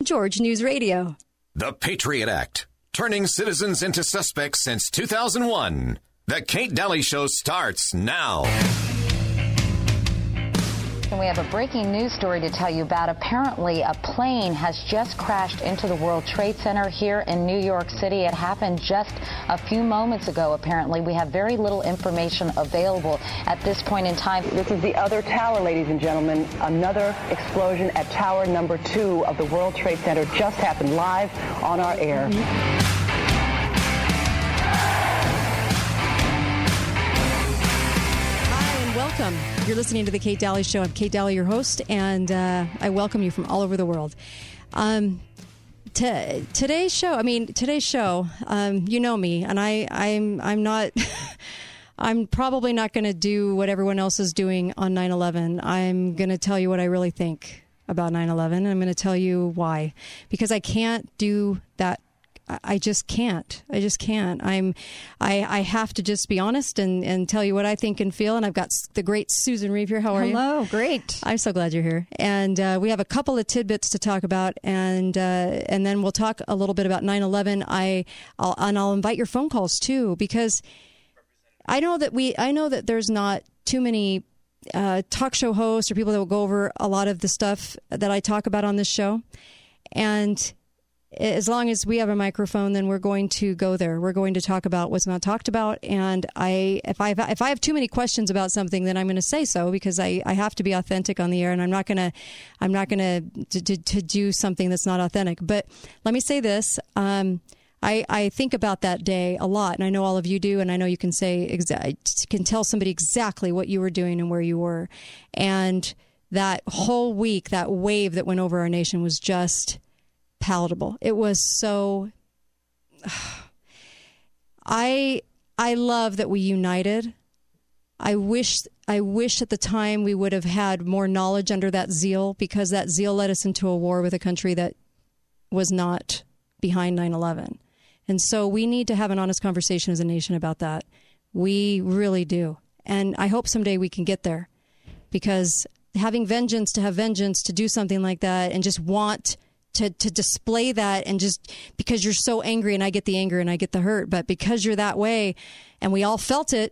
George News Radio. The Patriot Act, turning citizens into suspects since 2001. The Kate Daly Show starts now. And we have a breaking news story to tell you about. Apparently, a plane has just crashed into the World Trade Center here in New York City. It happened just a few moments ago, apparently. We have very little information available at this point in time. This is the other tower, ladies and gentlemen. Another explosion at tower number 2 of the World Trade Center just happened live on our air. Welcome. You're listening to The Kate Daly Show. I'm Kate Daly, your host, and I welcome you from all over the world. Today's show, you know me, and I'm not, I'm probably not going to do what everyone else is doing on 9/11. I'm going to tell you what I really think about 9/11, and I'm going to tell you why. Because I can't do that. I just can't. I have to just be honest and tell you what I think and feel. And I've got the great Susan Reeve here. How are you? Hello. Great. I'm so glad you're here. And we have a couple of tidbits to talk about, and then we'll talk a little bit about 9/11. I'll invite your phone calls too, because I know that there's not too many talk show hosts or people that will go over a lot of the stuff that I talk about on this show, and as long as we have a microphone, then we're going to go there. We're going to talk about what's not talked about. And if I have too many questions about something, then I'm going to say so, because I have to be authentic on the air, and I'm not going to do something that's not authentic. But let me say this. I think about that day a lot, and I know all of you do, and I know you can can tell somebody exactly what you were doing and where you were. And that whole week, that wave that went over our nation was just palatable. It was so. I love that we united. I wish at the time we would have had more knowledge under that zeal, because that zeal led us into a war with a country that was not behind 9/11. And so we need to have an honest conversation as a nation about that. We really do. And I hope someday we can get there, because having vengeance to have vengeance, to do something like that and just want to display that, and just because you're so angry, and I get the anger and I get the hurt, but because you're that way, and we all felt it,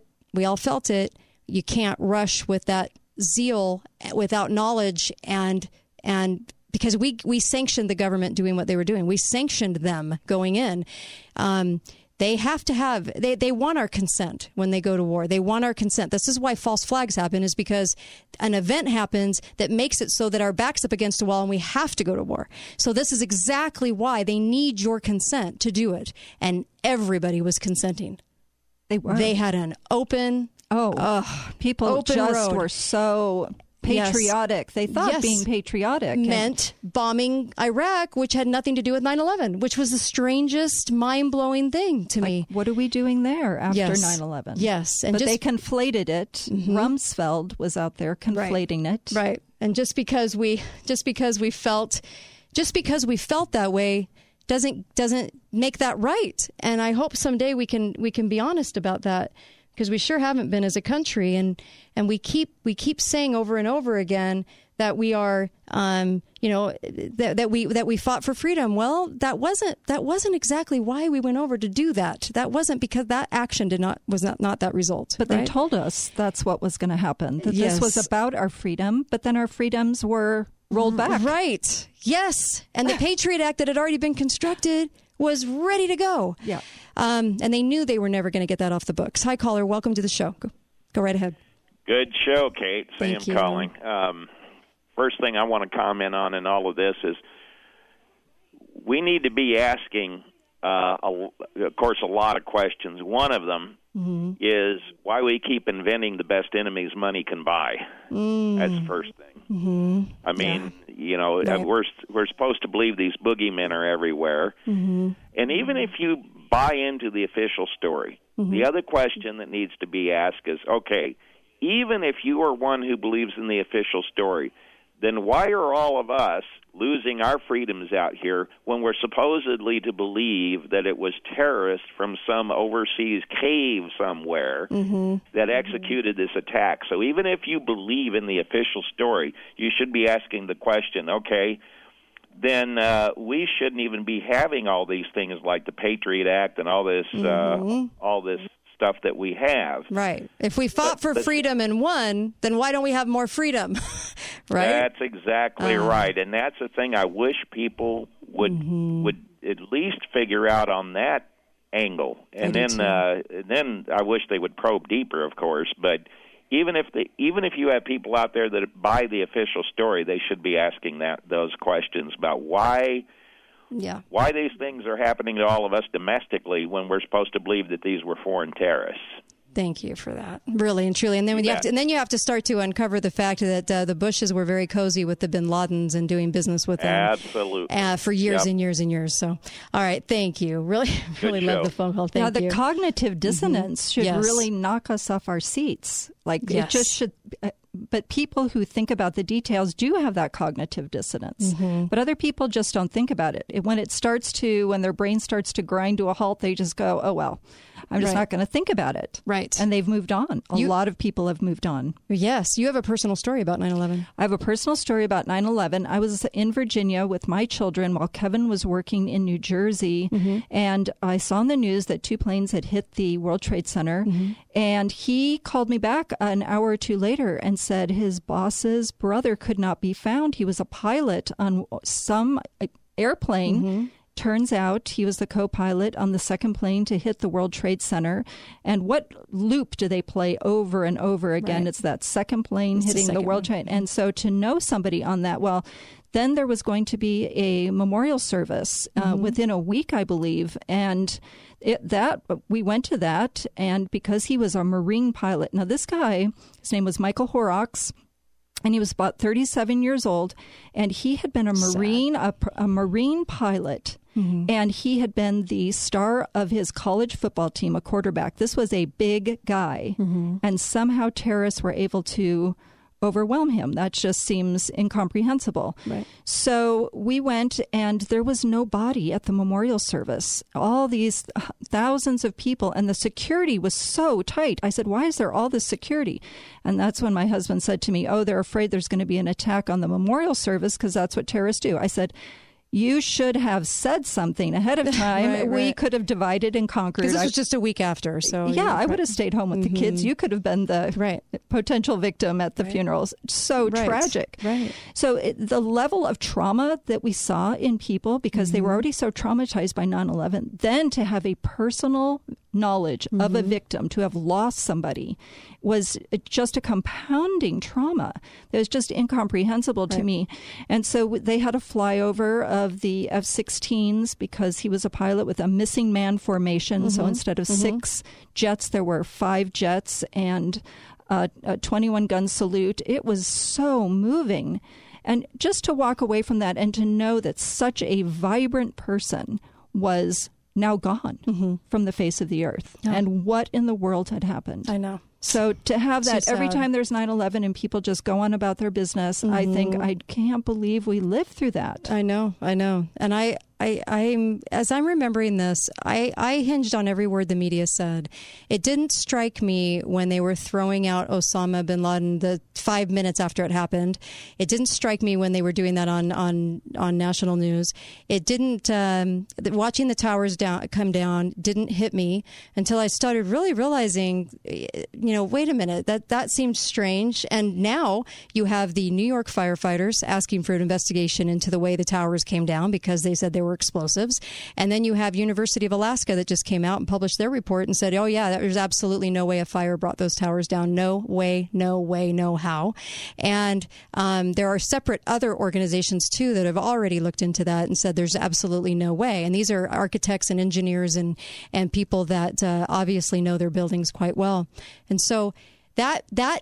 you can't rush with that zeal without knowledge, and because we sanctioned the government doing what they were doing. We sanctioned them going in. They have to have, they want our consent when they go to war. They want our consent. This is why false flags happen, is because an event happens that makes it so that our back's up against a wall and we have to go to war. So this is exactly why they need your consent to do it. And everybody was consenting. They were. They had an open, people open just road. Were so patriotic. Yes. They thought being patriotic meant bombing Iraq, which had nothing to do with 9/11, which was the strangest, mind-blowing thing to me. What are we doing there after 9/11? Yes. But they conflated it. Mm-hmm. Rumsfeld was out there conflating it. Right. And just because we felt that way doesn't make that right. And I hope someday we can be honest about that, because we sure haven't been as a country, and we keep saying over and over again that we are, that we fought for freedom. Well, that wasn't exactly why we went over to do that. That wasn't because that action was not that result. But they told us that's what was going to happen. That this was about our freedom, but then our freedoms were rolled back. Right. Yes. And the Patriot Act that had already been constructed was ready to go. Yeah. And they knew they were never going to get that off the books. Hi, caller. Welcome to the show. Go right ahead. Good show, Kate. Thank Sam you. Calling. First thing I want to comment on in all of this is we need to be asking, of course, a lot of questions. One of them is why we keep inventing the best enemies money can buy. That's the first thing. I mean, right. we're supposed to believe these boogeymen are everywhere. And even if you buy into the official story, the other question that needs to be asked is, okay, even if you are one who believes in the official story, then why are all of us losing our freedoms out here when we're supposedly to believe that it was terrorists from some overseas cave somewhere that executed this attack? So even if you believe in the official story, you should be asking the question, okay, then we shouldn't even be having all these things like the Patriot Act and all this stuff that we have. Right. If we fought for freedom and won, then why don't we have more freedom? Right? That's exactly right. And that's the thing I wish people would at least figure out on that angle. And then I wish they would probe deeper, of course, but even if you have people out there that buy the official story, they should be asking those questions about why these things are happening to all of us domestically when we're supposed to believe that these were foreign terrorists. Thank you for that, really and truly. And then you have to start to uncover the fact that the Bushes were very cozy with the Bin Ladens and doing business with them. Absolutely. For years and years and years. So, all right, thank you. Really love the phone call. Thank you. The cognitive dissonance should really knock us off our seats. It just should. But people who think about the details do have that cognitive dissonance. But other people just don't think about it. When their brain starts to grind to a halt, they just go, oh, well, I'm just not going to think about it. Right. And they've moved on. A lot of people have moved on. Yes. You have a personal story about 9/11. I have a personal story about 9/11. I was in Virginia with my children while Kevin was working in New Jersey. And I saw in the news that 2 planes had hit the World Trade Center. And he called me back an hour or 2 later and said his boss's brother could not be found. He was a pilot on some airplane. Turns out he was the co-pilot on the second plane to hit the World Trade Center. And what loop do they play over and over again? Right. It's that second plane hitting the World Trade. And so to know somebody on that, well, then there was going to be a memorial service within a week, I believe. And we went to that. And because he was a Marine pilot. Now, this guy, his name was Michael Horrocks. And he was about 37 years old, and he had been a Marine pilot, and he had been the star of his college football team, a quarterback. This was a big guy, and somehow terrorists were able to overwhelm him. That just seems incomprehensible. Right. So we went, and there was no body at the memorial service. All these thousands of people, and the security was so tight. I said, why is there all this security? And that's when my husband said to me, oh, they're afraid there's going to be an attack on the memorial service because that's what terrorists do. I said, you should have said something ahead of time. We could have divided and conquered. Because this was just a week after. So I would have stayed home with the kids. You could have been the potential victim at the funerals. So tragic. Right. So the level of trauma that we saw in people, because they were already so traumatized by 9/11, then to have a personal knowledge of a victim, to have lost somebody, was just a compounding trauma that was just incomprehensible to me. And so they had a flyover of the F-16s because he was a pilot with a missing man formation. So instead of 6 jets, there were 5 jets and a 21-gun salute. It was so moving. And just to walk away from that and to know that such a vibrant person was now gone from the face of the earth. And what in the world had happened? I know. So to have that every time there's 9/11 and people just go on about their business, I think I can't believe we lived through that. I know. And I'm as I'm remembering this, I hinged on every word the media said. It didn't strike me when they were throwing out Osama bin Laden the 5 minutes after it happened. It didn't strike me when they were doing that on national news. It didn't. Watching the towers come down didn't hit me until I started really realizing, wait a minute, that seemed strange. And now you have the New York firefighters asking for an investigation into the way the towers came down because they said they were explosives. And then you have University of Alaska that just came out and published their report and said, oh, yeah, there's absolutely no way a fire brought those towers down. No way, no how. And there are separate other organizations, too, that have already looked into that and said there's absolutely no way. And these are architects and engineers and people that obviously know their buildings quite well. And so that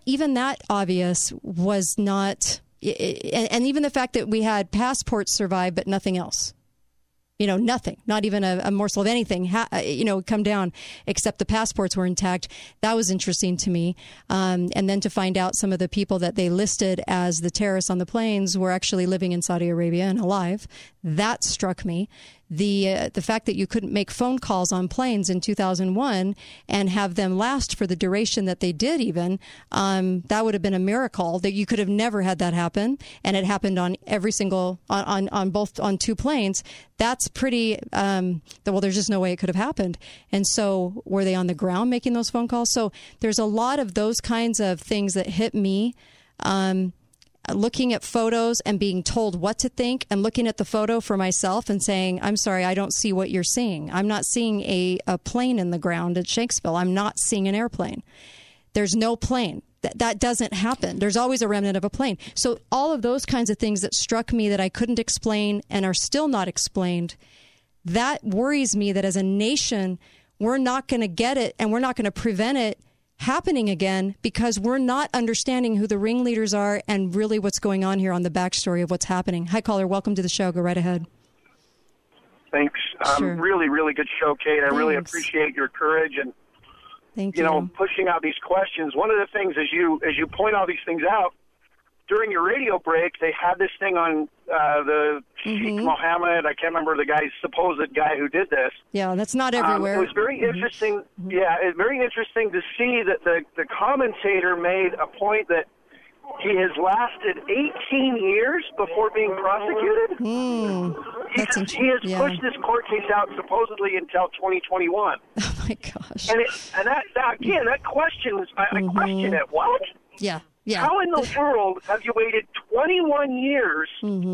obvious was not, and even the fact that we had passports survive, but nothing else. Nothing, not even a morsel of anything, come down, except the passports were intact. That was interesting to me. And then to find out some of the people that they listed as the terrorists on the planes were actually living in Saudi Arabia and alive. That struck me. the fact that you couldn't make phone calls on planes in 2001 and have them last for the duration that they did, even that would have been a miracle. That you could have never had that happen, and it happened on every single on two planes. That's pretty. Well, there's just no way it could have happened. And so, were they on the ground making those phone calls? So there's a lot of those kinds of things that hit me. Looking at photos and being told what to think, and looking at the photo for myself and saying, I'm sorry, I don't see what you're seeing. I'm not seeing a plane in the ground at Shanksville. I'm not seeing an airplane. There's no plane. That doesn't happen. There's always a remnant of a plane. So all of those kinds of things that struck me that I couldn't explain and are still not explained, that worries me that as a nation, we're not going to get it, and we're not going to prevent it happening again, because we're not understanding who the ringleaders are and really what's going on here on the backstory of what's happening. Hi, caller. Welcome to the show. Go right ahead. Thanks. Sure. Really, really good show, Kate. I really appreciate your courage and pushing out these questions. One of the things, as you point all these things out, during your radio break, they had this thing on the Sheikh Mohammed. I can't remember the supposed guy who did this. Yeah, that's not everywhere. It was very interesting. Yeah, it's very interesting to see that the commentator made a point that he has lasted 18 years before being prosecuted. He has pushed this court case out supposedly until 2021. Oh my gosh! And that questions. I question it. What? Yeah. How in the world have you waited 21 years,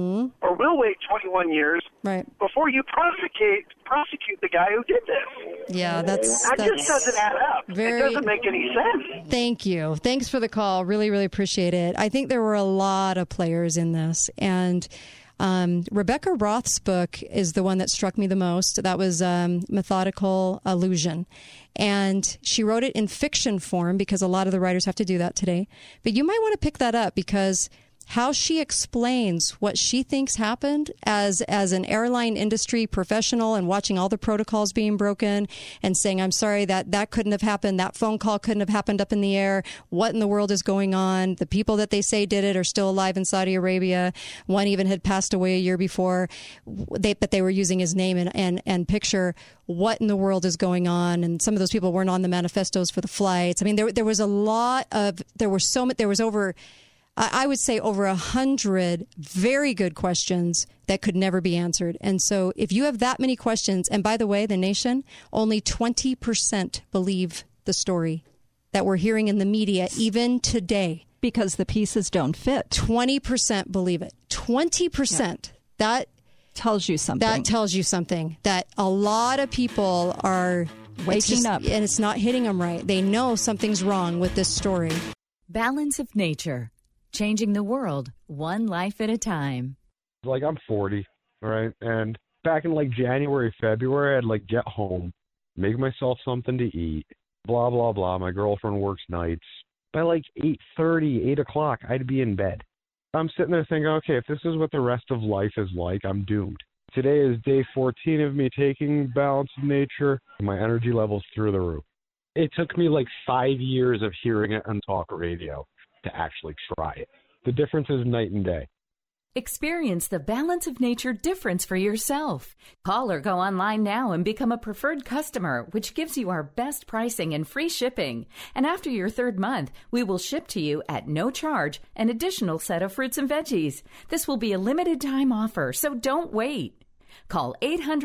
or will wait 21 years, before you prosecute the guy who did this? Yeah, that just doesn't add up. It doesn't make any sense. Thank you. Thanks for the call. Really, really appreciate it. I think there were a lot of players in this, and Rebecca Roth's book is the one that struck me the most. That was Methodical Illusion. And she wrote it in fiction form, because a lot of the writers have to do that today. But you might want to pick that up, because how she explains what she thinks happened as an airline industry professional, and watching all the protocols being broken and saying, I'm sorry, that couldn't have happened. That phone call couldn't have happened up in the air. What in the world is going on? The people that they say did it are still alive in Saudi Arabia. One even had passed away a year before, but they were using his name and picture. What in the world is going on? And some of those people weren't on the manifestos for the flights. I mean, there was a lot of, there was over, I would say, over 100 very good questions that could never be answered. And so if you have that many questions, and by the way, the nation, only 20% believe the story that we're hearing in the media even today. Because the pieces don't fit. 20% believe it. 20%. Yeah. That tells you something. That tells you something. That a lot of people are waking up. And it's not hitting them right. They know something's wrong with this story. Balance of Nature. Changing the world, one life at a time. Like, I'm 40, right? And back in, January, February, I'd, get home, make myself something to eat, blah, blah, blah. My girlfriend works nights. By, 8:30, 8 o'clock, I'd be in bed. I'm sitting there thinking, okay, if this is what the rest of life is like, I'm doomed. Today is day 14 of me taking Balance of Nature. My energy level's through the roof. It took me, 5 years of hearing it on talk radio to actually try it. The difference is night and day. Experience the Balance of Nature difference for yourself. Call or go online now and become a preferred customer, which gives you our best pricing and free shipping. And after your third month, we will ship to you at no charge an additional set of fruits and veggies. This will be a limited time offer, so don't wait. Call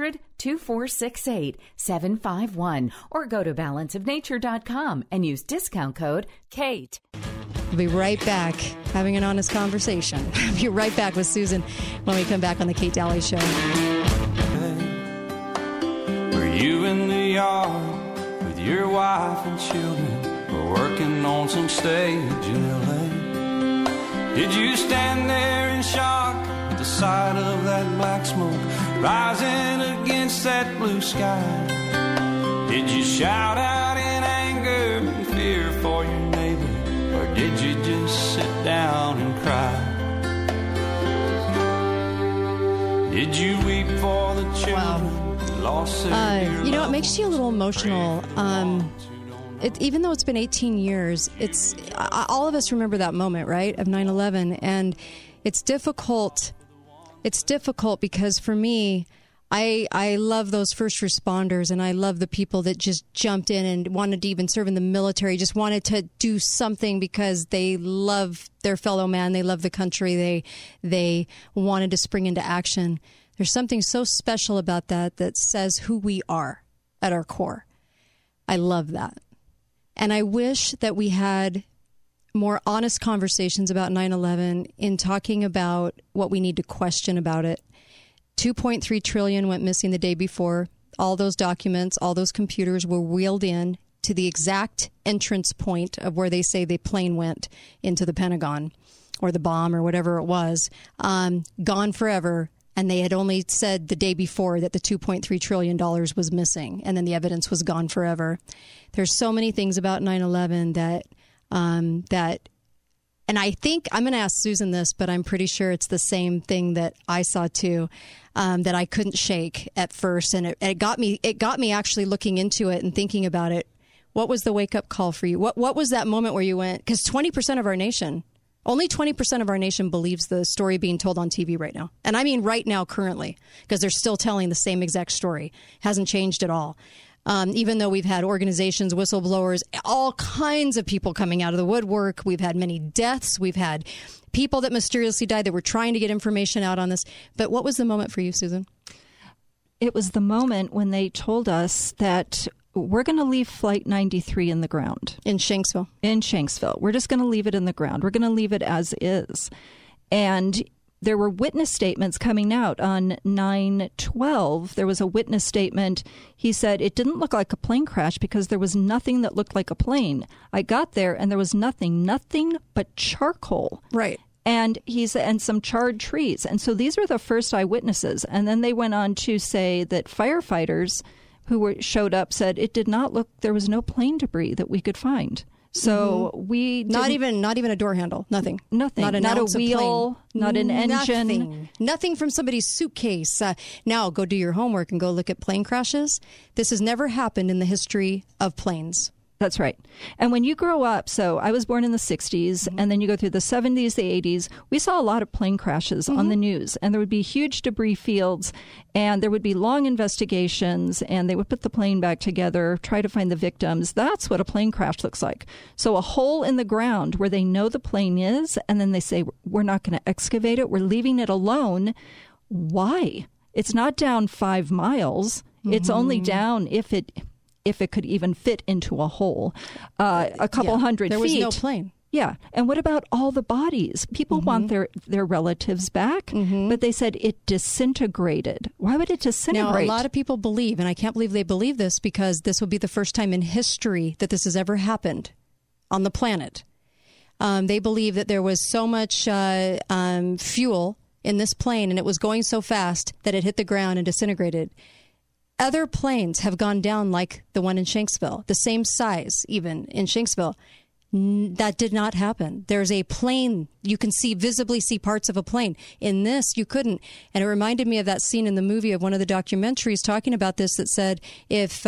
800-2468-751 or go to balanceofnature.com and use discount code KATE. We'll be right back having an honest conversation. We'll be right back with Susan when we come back on the Kate Daly Show. Were you in the yard with your wife and children, or working on some stage in L.A.? Did you stand there in shock at the sight of that black smoke rising against that blue sky? Did you shout out in anger and fear for your neighbor? Or did you just sit down and cry? Did you weep for the children who lost their dear you know, it makes you a little emotional. Even though it's been 18 years, it's all of us remember that moment, right, of 9/11, and it's difficult. It's difficult because for me, I love those first responders, and I love the people that just jumped in and wanted to even serve in the military, just wanted to do something because they love their fellow man, they love the country, they wanted to spring into action. There's something so special about that says who we are at our core. I love that. And I wish that we had more honest conversations about 9/11 in talking about what we need to question about it. 2.3 trillion went missing the day before. All those documents, all those computers were wheeled in to the exact entrance point of where they say the plane went into the Pentagon, or the bomb, or whatever it was, gone forever. And they had only said the day before that the $2.3 trillion was missing, and then the evidence was gone forever. There's so many things about 9/11 that and I think, I'm going to ask Susan this, but I'm pretty sure it's the same thing that I saw too, that I couldn't shake at first. And it got me actually looking into it and thinking about it. What was the wake-up call for you? What was that moment where you went, because only 20% of our nation believes the story being told on TV right now. And I mean right now, currently, because they're still telling the same exact story. Hasn't changed at all. Even though we've had organizations, whistleblowers, all kinds of people coming out of the woodwork. We've had many deaths. We've had people that mysteriously died that were trying to get information out on this. But what was the moment for you, Susan? It was the moment when they told us that we're going to leave Flight 93 in the ground. In Shanksville. In Shanksville. We're just going to leave it in the ground. We're going to leave it as is. And there were witness statements coming out on 9/12. There was a witness statement. He said it didn't look like a plane crash because there was nothing that looked like a plane. I got there and there was nothing but charcoal. Right. And and some charred trees. And so these were the first eyewitnesses. And then they went on to say that firefighters who showed up said it did not look, there was no plane debris that we could find. So we not even a door handle, nothing, not a wheel, not an engine, nothing from somebody's suitcase. Now go do your homework and go look at plane crashes. This has never happened in the history of planes. That's right. And when you grow up, so I was born in the 60s, and then you go through the 70s, the 80s, we saw a lot of plane crashes on the news, and there would be huge debris fields, and there would be long investigations, and they would put the plane back together, try to find the victims. That's what a plane crash looks like. So a hole in the ground where they know the plane is, and then they say, we're not going to excavate it, we're leaving it alone. Why? It's not down 5 miles. It's only down if it could even fit into a hole, a couple hundred feet. There was no plane. Yeah. And what about all the bodies? People want their relatives back, but they said it disintegrated. Why would it disintegrate? Now, a lot of people believe, and I can't believe they believe this, because this will be the first time in history that this has ever happened on the planet. They believe that there was so much fuel in this plane, and it was going so fast that it hit the ground and disintegrated. Other planes have gone down, like the one in Shanksville, the same size even in Shanksville. That did not happen. There's a plane. You can visibly see parts of a plane. In this, you couldn't. And it reminded me of that scene in the movie of one of the documentaries talking about this that said, if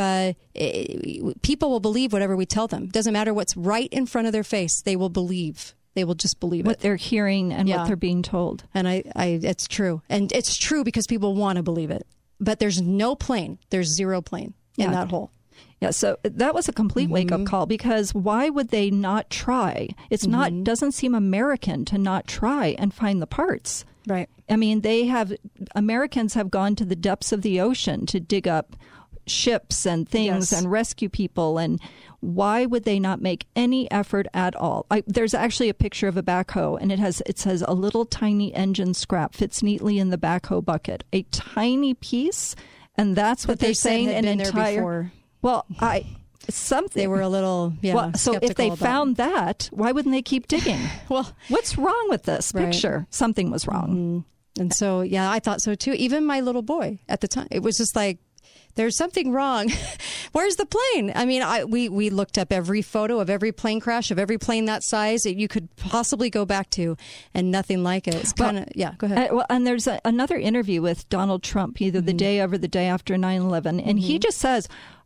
people will believe whatever we tell them. It doesn't matter what's right in front of their face. They will believe. They will just believe what they're hearing and what they're being told. And it's true. And it's true because people want to believe it. But there's no plane. There's zero plane in that hole. Yeah, so that was a complete wake-up call, because why would they not try? It's doesn't seem American to not try and find the parts. Right. I mean, Americans have gone to the depths of the ocean to dig up ships and things and rescue people, and why would they not make any effort at all? There's actually a picture of a backhoe, and it says a little tiny engine scrap fits neatly in the backhoe bucket, a tiny piece, and that's what they're saying. An entire. Well, something. They were a little so if they found that, why wouldn't they keep digging? Well, what's wrong with this picture? Something was wrong. And so, I thought so too. Even my little boy at the time, it was just like, there's something wrong. Where's the plane? I mean, we looked up every photo of every plane crash, of every plane that size that you could possibly go back to, and nothing like it. It's kind of, go ahead. And there's another interview with Donald Trump, either the day of or the day after 9/11, and he just says,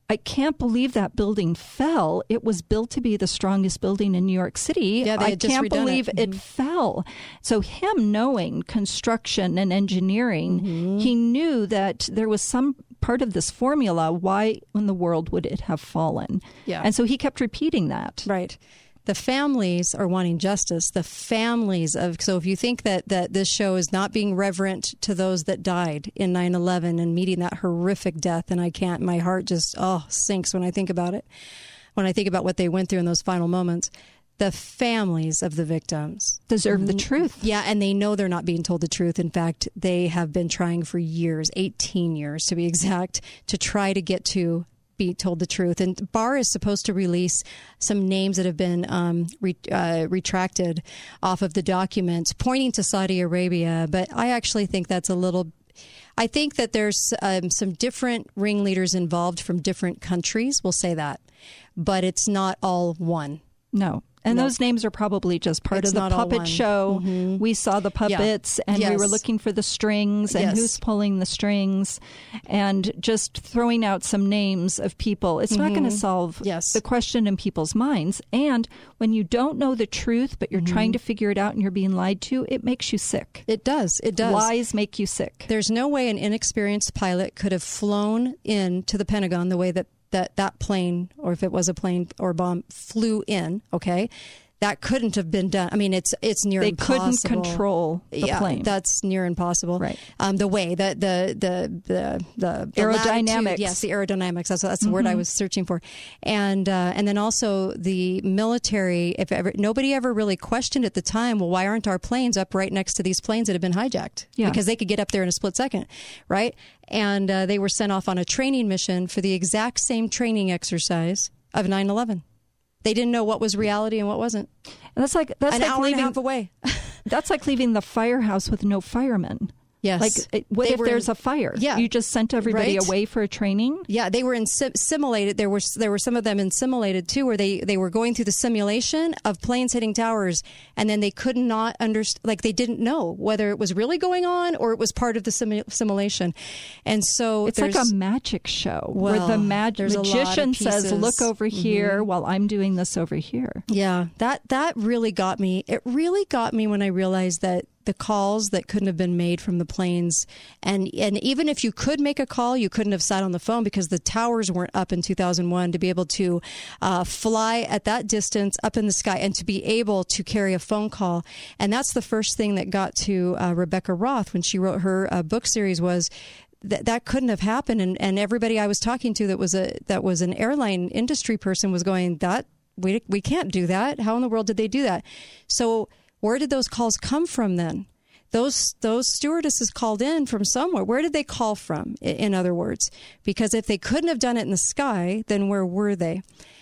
I can't believe that building fell. It was built to be the strongest building in New York City. Yeah, I can't believe it fell. So him knowing construction and engineering, he knew that there was some part of this formula. Why in the world would it have fallen? Yeah. And so he kept repeating that. Right. The families are wanting justice. The families of, so if you think that this show is not being reverent to those that died in 9/11 and meeting that horrific death, and my heart just, sinks when I think about it. When I think about what they went through in those final moments, the families of the victims deserve the truth. Yeah, and they know they're not being told the truth. In fact, they have been trying for years, 18 years to be exact, to try to get to be told the truth. And Barr is supposed to release some names that have been retracted off of the documents pointing to Saudi Arabia. But I actually think that's I think that there's some different ringleaders involved from different countries. We'll say that. But it's not all one. No. And those names are probably just part of the puppet show. We saw the puppets and we were looking for the strings and who's pulling the strings, and just throwing out some names of people. It's not going to solve the question in people's minds. And when you don't know the truth, but you're trying to figure it out and you're being lied to, it makes you sick. It does. It does. Lies make you sick. There's no way an inexperienced pilot could have flown into the Pentagon the way that plane, or if it was a plane or bomb, flew in, okay? That couldn't have been done. I mean, it's near impossible. They couldn't control the plane. That's near impossible. Right. The way, the aerodynamics. Yes, the aerodynamics. That's the word I was searching for. And then also the military, nobody ever really questioned at the time, well, why aren't our planes up right next to these planes that have been hijacked? Yeah. Because they could get up there in a split second, right? And they were sent off on a training mission for the exact same training exercise of 9/11. They didn't know what was reality and what wasn't. And that's like an hour and a half away. That's like leaving the firehouse with no firemen. Yes. Like, what if there's a fire? Yeah. You just sent everybody away for a training? Yeah, they were in simulated. There were some of them in simulated, too, where they were going through the simulation of planes hitting towers, and then they could not understand, like they didn't know whether it was really going on or it was part of the simulation. And so it's like a magic show where the magician says, look over here while I'm doing this over here. Yeah, that really got me. It really got me when I realized that the calls that couldn't have been made from the planes, and even if you could make a call, you couldn't have sat on the phone because the towers weren't up in 2001 to be able to fly at that distance up in the sky and to be able to carry a phone call. And that's the first thing that got to Rebecca Roth when she wrote her book series was that couldn't have happened. And everybody I was talking to that was an airline industry person was going, that we can't do that. How in the world did they do that? So where did those calls come from then? Those stewardesses called in from somewhere. Where did they call from, in other words? Because if they couldn't have done it in the sky, then where were they?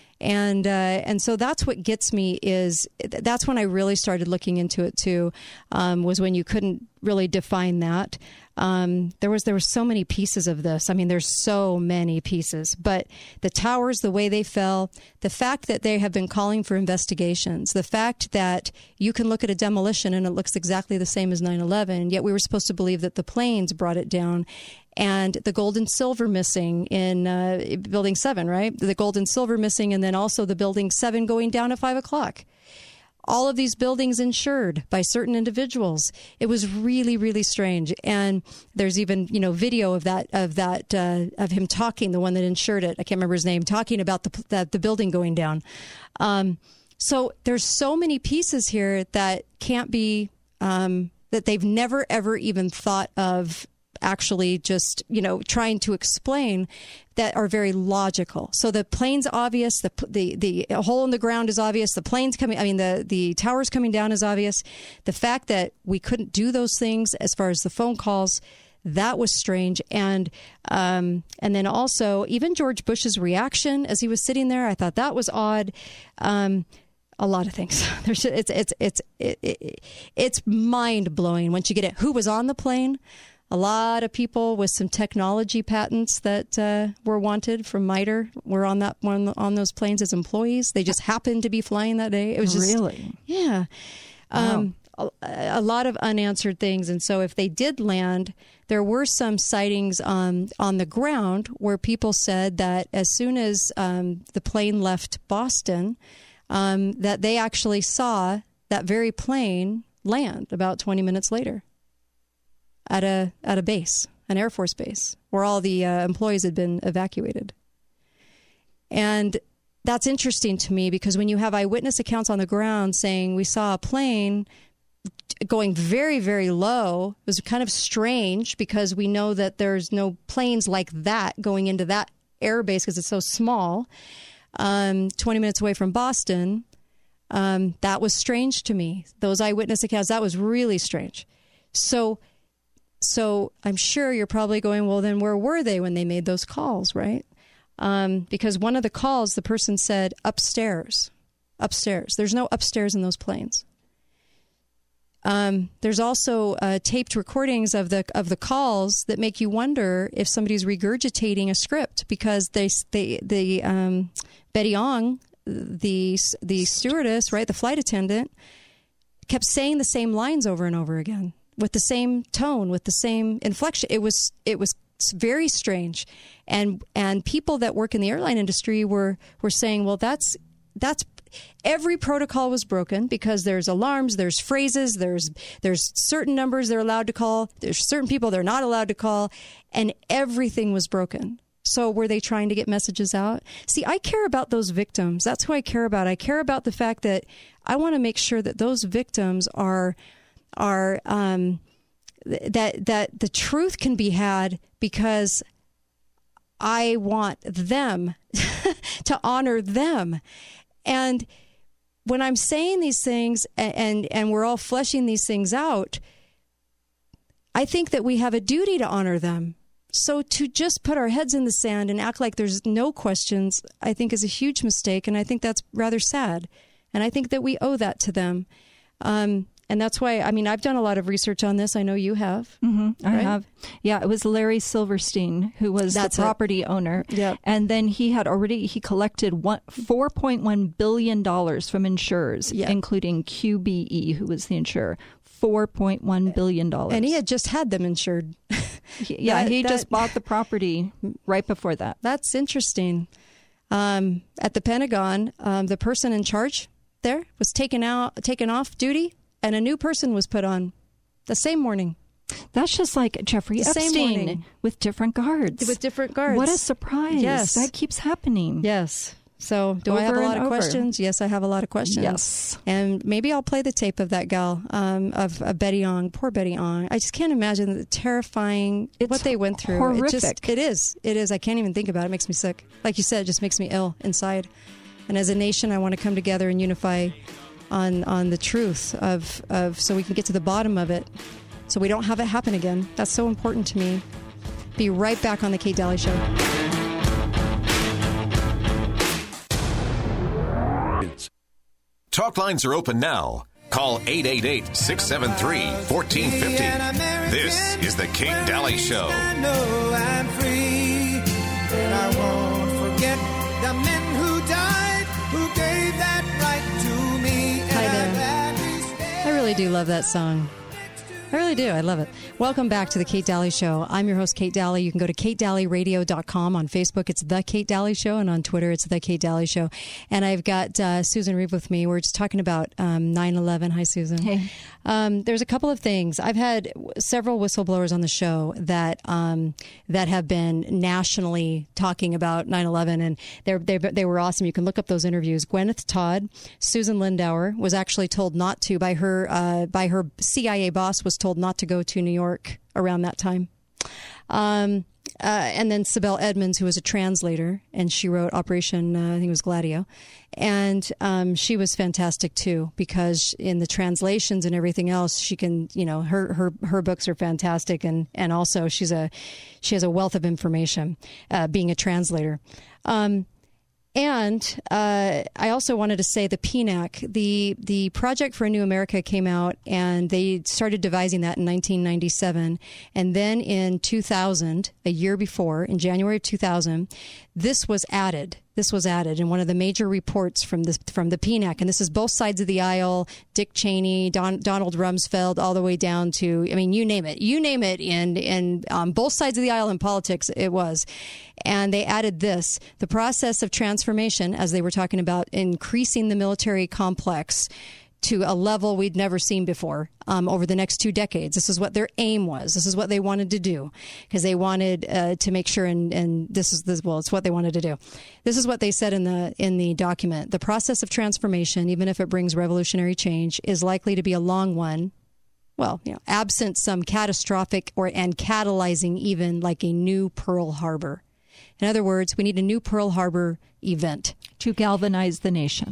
And so that's what gets me that's when I really started looking into it too, was when you couldn't really define that. There were so many pieces of this. I mean, there's so many pieces, but the towers, the way they fell, the fact that they have been calling for investigations, the fact that you can look at a demolition and it looks exactly the same as 9/11, yet we were supposed to believe that the planes brought it down. And the gold and silver missing in Building 7, right? The gold and silver missing, and then also the Building 7 going down at 5 o'clock. All of these buildings insured by certain individuals. It was really, really strange. And there's even, video of him talking, the one that insured it. I can't remember his name, talking about the building going down. So there's so many pieces here that can't be, that they've never, ever even thought of actually just, trying to explain, that are very logical. So the plane's obvious, the hole in the ground is obvious, the plane's coming, the towers coming down is obvious. The fact that we couldn't do those things as far as the phone calls, that was strange. And then also even George Bush's reaction as he was sitting there, I thought that was odd. A lot of things. It's mind blowing once you get it. Who was on the plane? A lot of people with some technology patents that were wanted from MITRE were on those planes as employees. They just happened to be flying that day. It was just really, yeah. Wow. a lot of unanswered things. And so if they did land, there were some sightings on the ground where people said that as soon as the plane left Boston, that they actually saw that very plane land about 20 minutes later at a base, an Air Force base, where all the employees had been evacuated. And that's interesting to me because when you have eyewitness accounts on the ground saying we saw a plane going very, very low, it was kind of strange because we know that there's no planes like that going into that air base because it's so small, 20 minutes away from Boston. That was strange to me. Those eyewitness accounts, that was really strange. So I'm sure you're probably going, well, then where were they when they made those calls, right? Because one of the calls, the person said upstairs. There's no upstairs in those planes. There's also taped recordings of the calls that make you wonder if somebody's regurgitating a script because Betty Ong, the stewardess, right, the flight attendant, kept saying the same lines over and over again with the same tone, with the same inflection. It was very strange, and people that work in the airline industry were saying, well, that's every protocol was broken because there's alarms, there's phrases, there's certain numbers they're allowed to call, there's certain people they're not allowed to call, and everything was broken. So were they trying to get messages out? See, I care about those victims. That's who I care about. I care about the fact that I want to make sure that those victims are that the truth can be had because I want them to honor them. And when I'm saying these things and we're all fleshing these things out, I think that we have a duty to honor them. So to just put our heads in the sand and act like there's no questions, I think is a huge mistake. And I think that's rather sad. And I think that we owe that to them. And that's why, I mean, I've done a lot of research on this. I know you have. Mm-hmm, I have. Yeah, it was Larry Silverstein who was the property owner. Yep. And then he collected $4.1 billion from insurers, including QBE, who was the insurer. $4.1 billion. And he had just had them insured. He just bought the property right before that. That's interesting. At the Pentagon, the person in charge there was taken off duty, and a new person was put on the same morning. That's just like Jeffrey Epstein with different guards. With different guards. What a surprise. Yes. That keeps happening. Yes. So do I have a lot of questions? Yes, I have a lot of questions. Yes. And maybe I'll play the tape of that gal, of Betty Ong. Poor Betty Ong. I just can't imagine the terrifying, what they went through. Horrific. It is. I can't even think about it. It makes me sick. Like you said, it just makes me ill inside. And as a nation, I want to come together and unify on the truth of so we can get to the bottom of it, so we don't have it happen again. That's so important to me. Be right back on the Kate Daly Show. Talk lines are open now. Call 888-673-1450. This is the Kate Daly Show. I know I'm free, and I won't forget the men who died, who gave that right to me. Hi there. I really do love that song. I really do. I love it. Welcome back to the Kate Daly Show. I'm your host, Kate Daly. You can go to katedalyradio.com. On Facebook, it's The Kate Daly Show. And on Twitter, it's The Kate Daly Show. And I've got Susan Reeve with me. We're just talking about 9/11. Hi, Susan. Hey. There's a couple of things. I've had several whistleblowers on the show that have been nationally talking about 9/11, and they were awesome. You can look up those interviews. Gwyneth Todd, Susan Lindauer was actually told not to by her CIA boss, was told not to go to New York around that time. And then Sibel Edmonds, who was a translator, and she wrote Operation, I think it was Gladio. And she was fantastic, too, because in the translations and everything else, she can, her books are fantastic. And also she has a wealth of information, being a translator. And I also wanted to say the PNAC, the Project for a New America came out, and they started devising that in 1997. And then in 2000, a year before, in January of 2000, this was added this was added in one of the major reports from the PNAC, and this is both sides of the aisle, Dick Cheney, Donald Rumsfeld, all the way down to, I mean, you name it, and on both sides of the aisle in politics, it was. And they added this, the process of transformation, as they were talking about increasing the military complex to a level we'd never seen before over the next 2 decades. This is what their aim was. This is what they wanted to do, because they wanted to make sure, and it's what they wanted to do. This is what they said in the document. The process of transformation, even if it brings revolutionary change, is likely to be a long one. Well, absent some catastrophic and catalyzing even like a new Pearl Harbor. In other words, we need a new Pearl Harbor event. To galvanize the nation.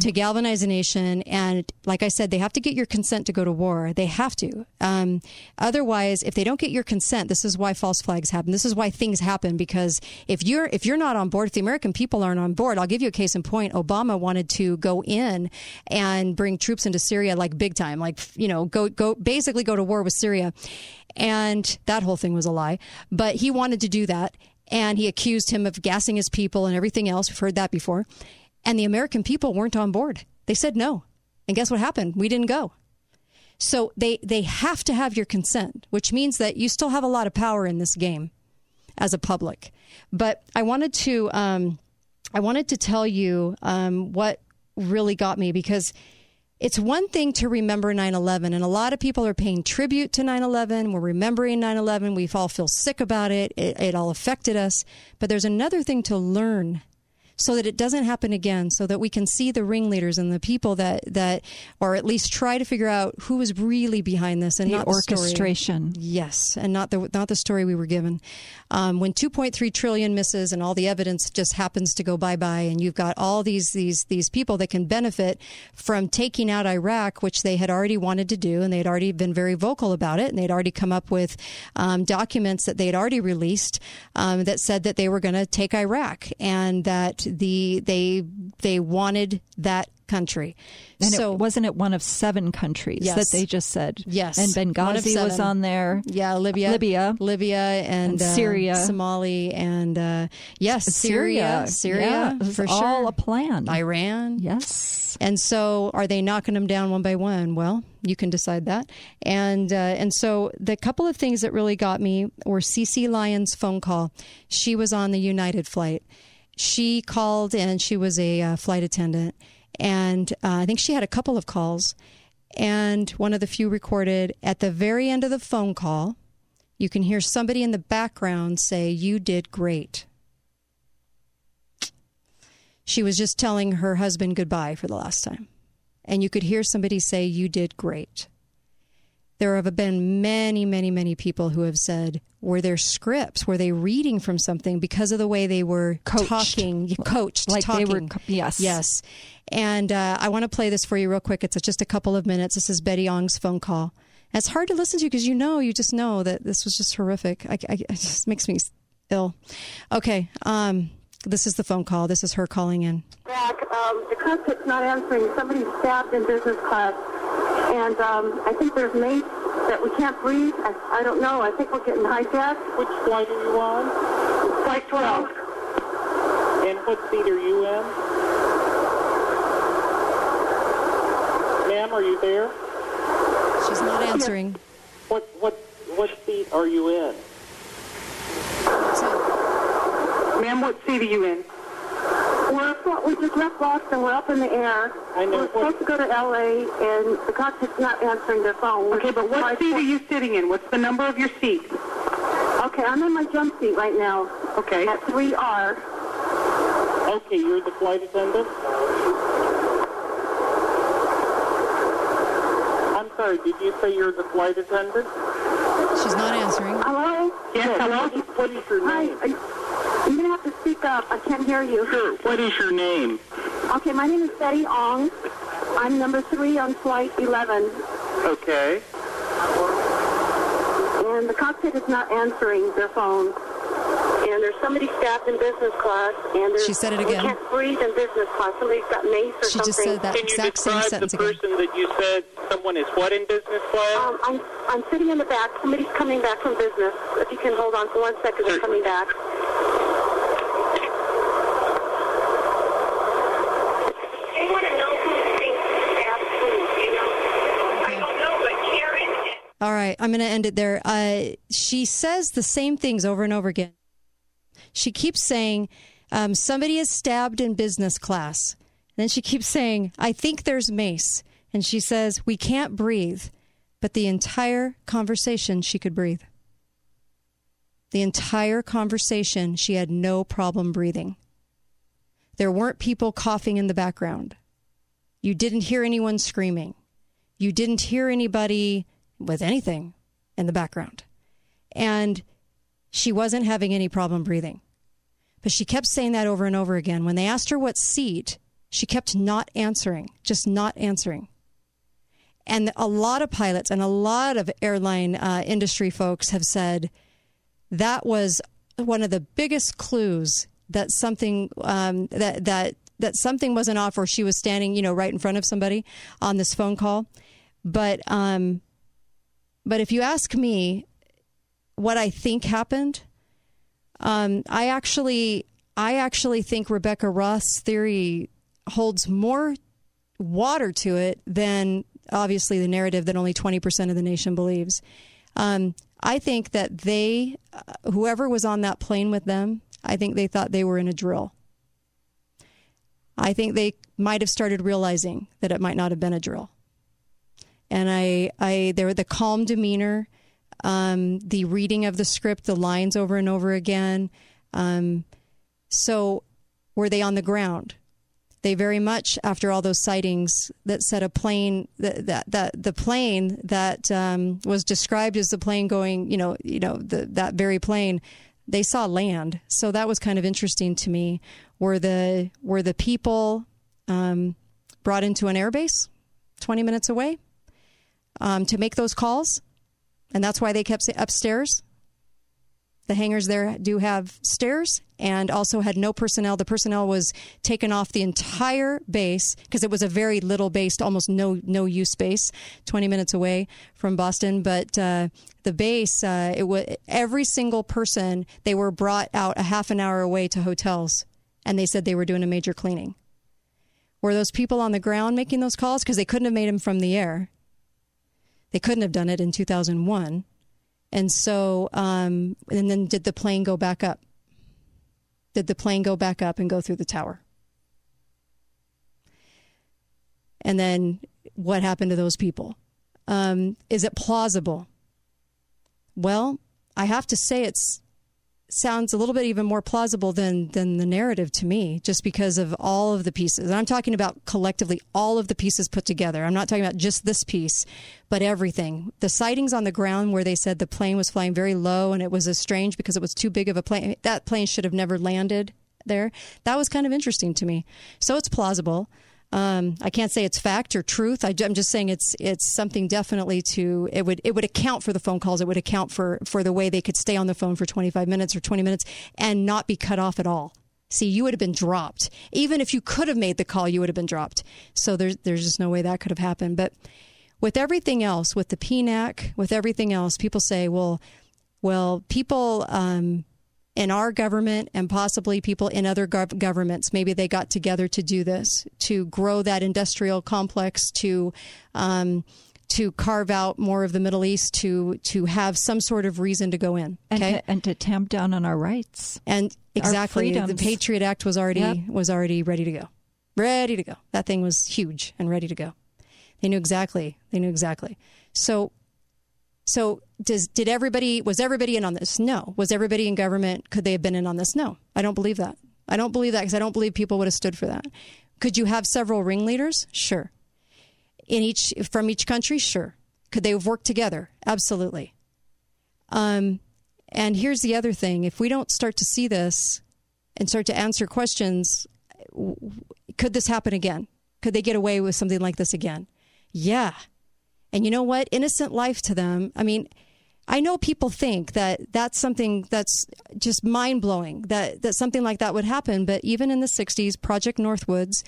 And like I said, they have to get your consent to go to war. They have to. Otherwise, if they don't get your consent, this is why false flags happen. This is why things happen, because if you're not on board, if the American people aren't on board, I'll give you a case in point. Obama wanted to go in and bring troops into Syria like big time, like, basically go to war with Syria. And that whole thing was a lie. But he wanted to do that. And he accused him of gassing his people and everything else. We've heard that before. And the American people weren't on board. They said no. And guess what happened? We didn't go. So they have to have your consent, which means that you still have a lot of power in this game as a public. But I wanted to tell you what really got me, because it's one thing to remember 9/11, and a lot of people are paying tribute to 9/11. We're remembering 9/11. We all feel sick about it. It all affected us. But there's another thing to learn so that it doesn't happen again, so that we can see the ringleaders and the people that or at least try to figure out who was really behind this, and the not orchestration. The story. Yes, and not the story we were given. When 2.3 trillion misses and all the evidence just happens to go bye-bye, and you've got all these people that can benefit from taking out Iraq, which they had already wanted to do, and they had already been very vocal about it, and they'd already come up with documents that they had already released that said that they were going to take Iraq, and that they wanted that country. And so, wasn't it one of 7 countries that they just said? Yes. And Benghazi was on there. Yeah, Libya, and Syria, Somali, and Syria, yeah, for all sure. a plan. Iran, yes. And so, are they knocking them down one by one? Well, you can decide that. And so, the couple of things that really got me were CeCe Lyon's phone call. She was on the United flight. She called, and she was a flight attendant. And I think she had a couple of calls, and one of the few recorded. At the very end of the phone call, you can hear somebody in the background say, "You did great." She was just telling her husband goodbye for the last time. And you could hear somebody say, "You did great." There have been many, many, many people who have said, were there scripts? Were they reading from something because of the way they were talking? Coached, like talking. They were, yes. Yes. And I want to play this for you real quick. It's just a couple of minutes. This is Betty Ong's phone call. And it's hard to listen to because you just know that this was just horrific. It just makes me ill. Okay. This is the phone call. This is her calling in. Jack, the cockpit's not answering. Somebody's stabbed in business class. And I think there's mates that we can't breathe. I don't know. I think we're getting hijacked. Which flight are you on? Flight 12. And what seat are you in? Ma'am, are you there? She's not answering. What seat are you in? Ma'am, what seat are you in? We just left Boston. We're up in the air. I know. We're supposed to go to L.A., and the cockpit's not answering their phone. Okay, but what seat are you sitting in? What's the number of your seat? Okay, I'm in my jump seat right now. Okay. At 3R. Okay, you're the flight attendant? I'm sorry, did you say you're the flight attendant? She's not answering. Hello? Yes, hello? What is your name? Hi. You're going to have to speak up. I can't hear you. Sure. What is your name? Okay, my name is Betty Ong. I'm number 3 on flight 11. Okay. And the cockpit is not answering their phone. And there's somebody stabbed in business class. And she said it again. We can't breathe in business class. Somebody's got mace or she something. Just said that exact same sentence again. Can you describe the person that you said someone is what in business class? I'm sitting in the back. Somebody's coming back from business. If you can hold on for 1 second, they're coming back. All right, I'm going to end it there. She says the same things over and over again. She keeps saying, somebody is stabbed in business class. And then she keeps saying, I think there's mace. And she says, we can't breathe. But the entire conversation, she could breathe. The entire conversation, she had no problem breathing. There weren't people coughing in the background. You didn't hear anyone screaming. You didn't hear anybody with anything in the background. And she wasn't having any problem breathing. But she kept saying that over and over again. When they asked her what seat, she kept not answering, just not answering. And a lot of pilots and a lot of airline industry folks have said that was one of the biggest clues that something that something wasn't off, or she was standing, right in front of somebody on this phone call. But if you ask me what I think happened, I actually think Rebecca Roth's theory holds more water to it than obviously the narrative that only 20% of the nation believes. I think that whoever was on that plane with them, I think they thought they were in a drill. I think they might have started realizing that it might not have been a drill. And there were the calm demeanor, the reading of the script, the lines over and over again. So were they on the ground? They very much, after all those sightings that said a plane, that the plane that was described as the plane going, that very plane, they saw land. So that was kind of interesting to me. Were the people brought into an airbase 20 minutes away to make those calls? And that's why they kept upstairs. The hangars there do have stairs and also had no personnel. The personnel was taken off the entire base because it was a very little base, almost no use base, 20 minutes away from Boston. But the base, it was every single person, they were brought out a half an hour away to hotels, and they said they were doing a major cleaning. Were those people on the ground making those calls? Because they couldn't have made them from the air. They couldn't have done it in 2001. And so, and then did the plane go back up? Did the plane go back up and go through the tower? And then what happened to those people? Is it plausible? Well, I have to say sounds a little bit even more plausible than the narrative to me, just because of all of the pieces. And I'm talking about collectively all of the pieces put together. I'm not talking about just this piece, but everything. The sightings on the ground where they said the plane was flying very low and it was strange because it was too big of a plane. That plane should have never landed there. That was kind of interesting to me. So it's plausible. I can't say it's fact or truth. I'm just saying it's something definitely it would account for the phone calls. It would account for the way they could stay on the phone for 25 minutes or 20 minutes and not be cut off at all. See, you would have been dropped. Even if you could have made the call, you would have been dropped. So there's just no way that could have happened. But with everything else, with the PNAC, with everything else, people say, well, people in our government and possibly people in other governments, maybe they got together to do this, to grow that industrial complex, to carve out more of the Middle East, to have some sort of reason to go in. Okay? And to tamp down on our rights. And exactly, the Patriot Act was already ready to go. Ready to go. That thing was huge and ready to go. They knew exactly. So was everybody in on this? No. Was everybody in government, could they have been in on this? No. I don't believe that. Because I don't believe people would have stood for that. Could you have several ringleaders? Sure. From each country? Sure. Could they have worked together? Absolutely. And here's the other thing. If we don't start to see this and start to answer questions, could this happen again? Could they get away with something like this again? Yeah. And you know what? Innocent life to them. I mean, I know people think that that's something that's just mind-blowing, that something like that would happen. But even in the 60s, Project Northwoods,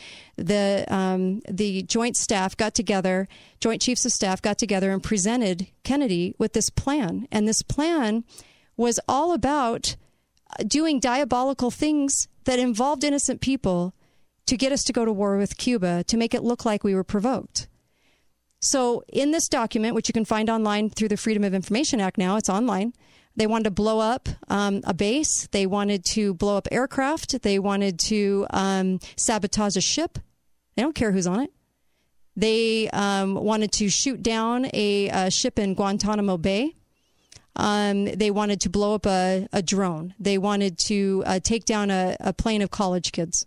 the Joint Staff got together, Joint Chiefs of Staff got together and presented Kennedy with this plan. And this plan was all about doing diabolical things that involved innocent people to get us to go to war with Cuba, to make it look like we were provoked. So in this document, which you can find online through the Freedom of Information Act now, it's online. They wanted to blow up a base. They wanted to blow up aircraft. They wanted to sabotage a ship. They don't care who's on it. They wanted to shoot down a ship in Guantanamo Bay. They wanted to blow up a drone. They wanted to take down a plane of college kids.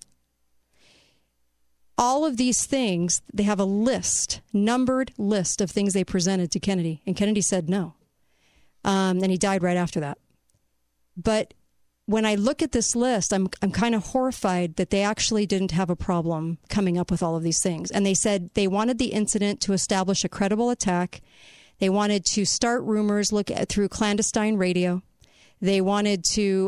All of these things, they have a list, numbered list of things they presented to Kennedy. And Kennedy said no. And he died right after that. But when I look at this list, I'm kind of horrified that they actually didn't have a problem coming up with all of these things. And they said they wanted the incident to establish a credible attack. They wanted to start rumors through clandestine radio. They wanted to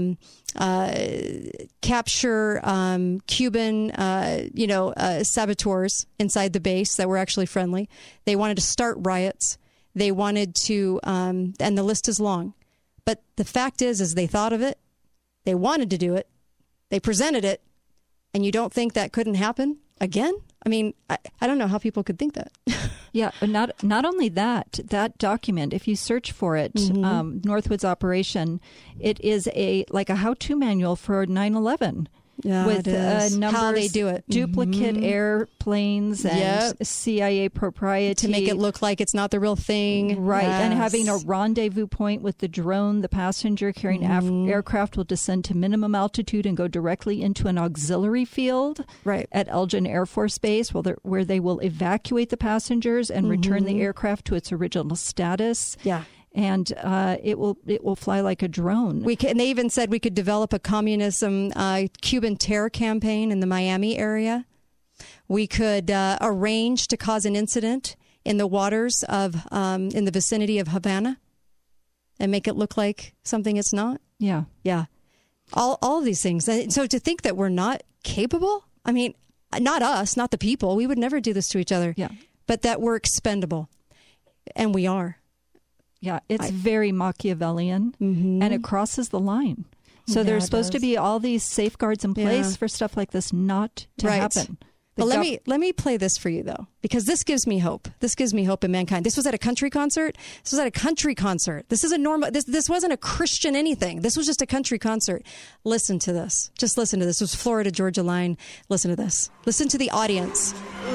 capture Cuban, saboteurs inside the base that were actually friendly. They wanted to start riots. They wanted to, and the list is long. But the fact is they thought of it. They wanted to do it. They presented it. And you don't think that couldn't happen again? I mean, I don't know how people could think that. Yeah, not only that document, if you search for it, Northwoods Operation, it is a how-to manual for 9/11. Yeah, with numbers, how they do it, duplicate airplanes, and CIA propriety to make it look like it's not the real thing, right? Yes. And having a rendezvous point with the drone. The passenger carrying aircraft will descend to minimum altitude and go directly into an auxiliary field, right, at Elgin Air Force Base, where they will evacuate the passengers and return the aircraft to its original status. Yeah. And it will fly like a drone. And they even said we could develop a communism Cuban terror campaign in the Miami area. We could arrange to cause an incident in the waters of in the vicinity of Havana, and make it look like something it's not. Yeah, yeah. All of these things. And so to think that we're not capable. I mean, not us, not the people. We would never do this to each other. Yeah, but that we're expendable, and we are. Yeah, it's very Machiavellian, and it crosses the line. So there's supposed to be all these safeguards in place for stuff like this not to happen. But let me play this for you, though, because this gives me hope. This gives me hope in mankind. This was at a country concert. This was at a country concert. This is a normal. This wasn't a Christian anything. This was just a country concert. Listen to this. Just listen to this. It was Florida Georgia Line. Listen to this. Listen to the audience.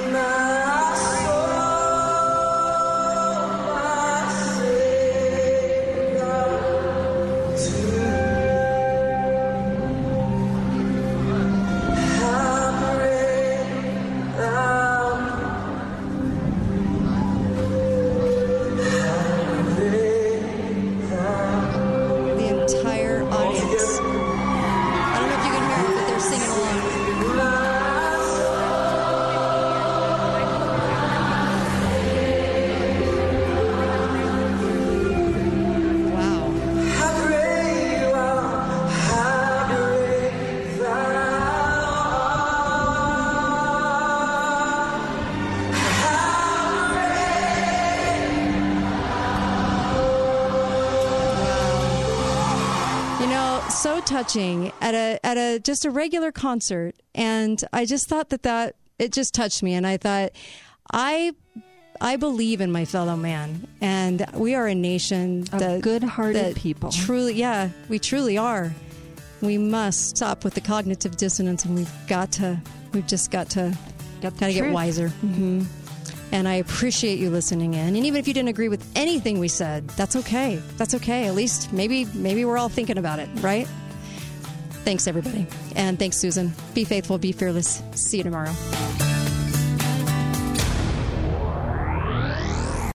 Touching at a just a regular concert, and I just thought that it just touched me, and I thought I believe in my fellow man, and we are a nation of good-hearted people. Truly, we truly are. We must stop with the cognitive dissonance, and we've just got to get wiser. Mm-hmm. And I appreciate you listening in. And even if you didn't agree with anything we said, that's okay. That's okay. At least maybe we're all thinking about it, right? Thanks, everybody. And thanks, Susan. Be faithful, be fearless. See you tomorrow.